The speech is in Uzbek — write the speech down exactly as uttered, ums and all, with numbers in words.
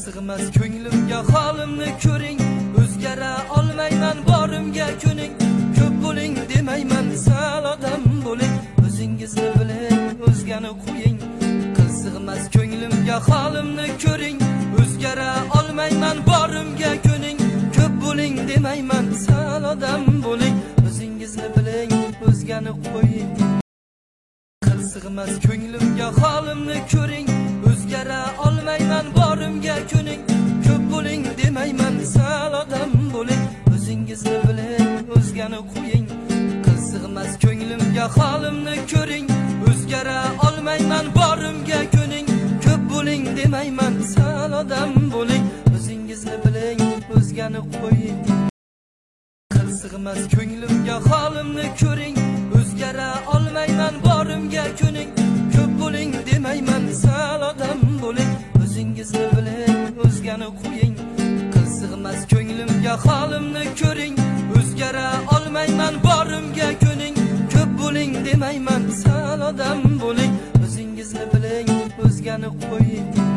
sig'mas ko'nglimga holimni ko'ring, o'zgara olmayman borimga ko'ning. Ko'p bo'ling demayman, sal odam bo'ling, o'zingizni biling, o'zgani qo'ying. Qil sig'mas ko'nglimga holimni ko'ring, o'zgara olmayman borimga ko'ning. Ko'p bo'ling demayman, sal odam bo'ling, o'zingizni biling, o'zgani qo'ying. Qil sig'mas ko'nglimga holimni ko'ring, o'zgara olmayman borimga ko'ning. Ko'p bo'ling demayman, sal odam bo'ling, o'zingizni biling, o'zgani qo'ying. Qil sig'mas ko'nglimga holimni ko'ring, o'zgara olmayman borimga ko'ning. Ko'p bo'ling demayman, sal odam bo'ling, o'zingizni biling, o'zgani qo'ying. Qil sig'mas ko'nglimga holimni ko'ring, o'zgara olmayman borimga ko'ning. Ko'p bo'ling demayman, sal odam bo'ling, o'zingizni biling, o'zgani qo'ying. Qil sig'mas ko'nglimga holimni ko'ring, o'zgara olmayman borimga ko'ning. Ko'p bo'ling demayman, sal odam bo'ling, o'zingizni biling, o'zgani qo'ying.